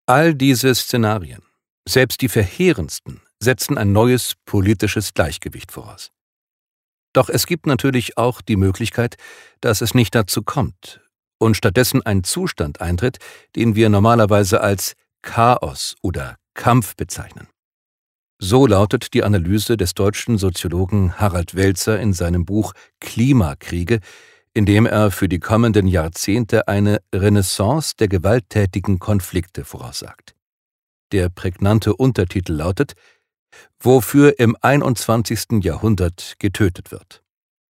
All diese Szenarien, selbst die verheerendsten, setzen ein neues politisches Gleichgewicht voraus. Doch es gibt natürlich auch die Möglichkeit, dass es nicht dazu kommt und stattdessen ein Zustand eintritt, den wir normalerweise als Chaos oder Kampf bezeichnen. So lautet die Analyse des deutschen Soziologen Harald Welzer in seinem Buch Klimakriege, in dem er für die kommenden Jahrzehnte eine Renaissance der gewalttätigen Konflikte voraussagt. Der prägnante Untertitel lautet: Wofür im 21. Jahrhundert getötet wird.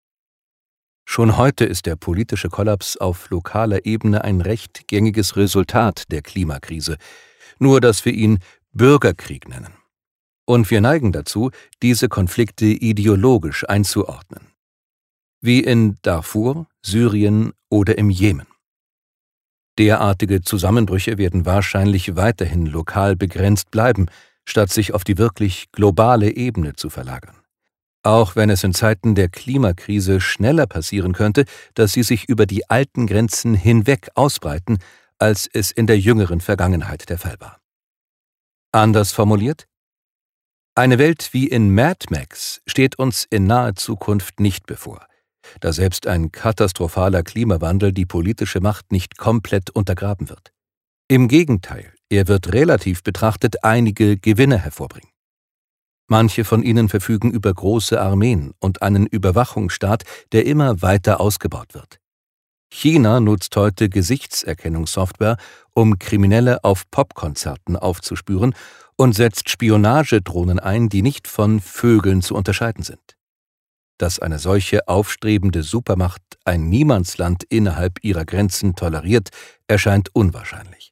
Schon heute ist der politische Kollaps auf lokaler Ebene ein recht gängiges Resultat der Klimakrise, nur dass wir ihn Bürgerkrieg nennen. Und wir neigen dazu, diese Konflikte ideologisch einzuordnen. Wie in Darfur, Syrien oder im Jemen. Derartige Zusammenbrüche werden wahrscheinlich weiterhin lokal begrenzt bleiben, statt sich auf die wirklich globale Ebene zu verlagern. Auch wenn es in Zeiten der Klimakrise schneller passieren könnte, dass sie sich über die alten Grenzen hinweg ausbreiten, als es in der jüngeren Vergangenheit der Fall war. Anders formuliert: Eine Welt wie in Mad Max steht uns in naher Zukunft nicht bevor, da selbst ein katastrophaler Klimawandel die politische Macht nicht komplett untergraben wird. Im Gegenteil, er wird relativ betrachtet einige Gewinne hervorbringen. Manche von ihnen verfügen über große Armeen und einen Überwachungsstaat, der immer weiter ausgebaut wird. China nutzt heute Gesichtserkennungssoftware, um Kriminelle auf Popkonzerten aufzuspüren, und setzt Spionagedrohnen ein, die nicht von Vögeln zu unterscheiden sind. Dass eine solche aufstrebende Supermacht ein Niemandsland innerhalb ihrer Grenzen toleriert, erscheint unwahrscheinlich.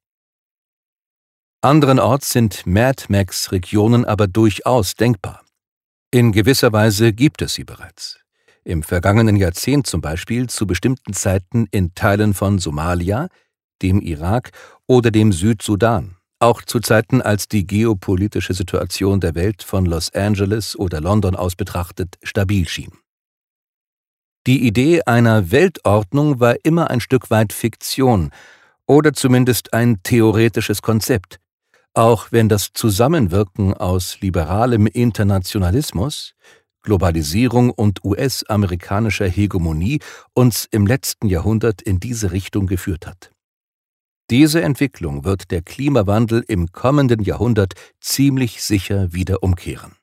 Anderenorts sind Mad Max-Regionen aber durchaus denkbar. In gewisser Weise gibt es sie bereits. Im vergangenen Jahrzehnt zum Beispiel zu bestimmten Zeiten in Teilen von Somalia, dem Irak oder dem Südsudan, auch zu Zeiten, als die geopolitische Situation der Welt von Los Angeles oder London aus betrachtet stabil schien. Die Idee einer Weltordnung war immer ein Stück weit Fiktion oder zumindest ein theoretisches Konzept, auch wenn das Zusammenwirken aus liberalem Internationalismus, Globalisierung und US-amerikanischer Hegemonie uns im letzten Jahrhundert in diese Richtung geführt hat. Diese Entwicklung wird der Klimawandel im kommenden Jahrhundert ziemlich sicher wieder umkehren.